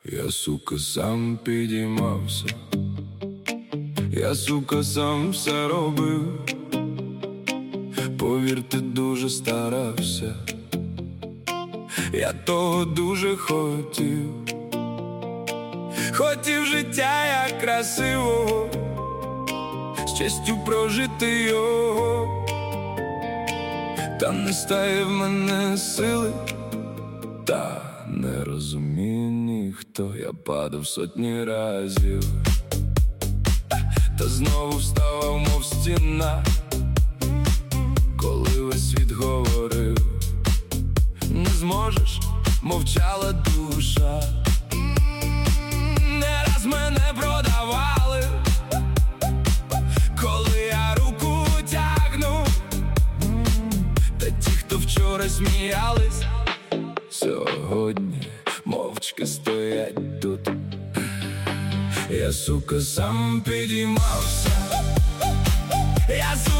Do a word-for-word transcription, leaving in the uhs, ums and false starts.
Я, сука, сам підіймався, я, сука, сам все робив. Повірте, дуже старався, я того дуже хотів. Хотів життя як красивого, з честю прожити його. Та не стає в мене сили, та не розуміє ніхто. Я падав сотні разів, та знову вставав, мов стіна. Коли весь світ говорив, не зможеш, мовчала душа. Не раз мене продавали, коли я руку тягну. Та ті, хто вчора сміялись, сьогодні мовчки стоять тут. Я, сука, сам підіймався, я,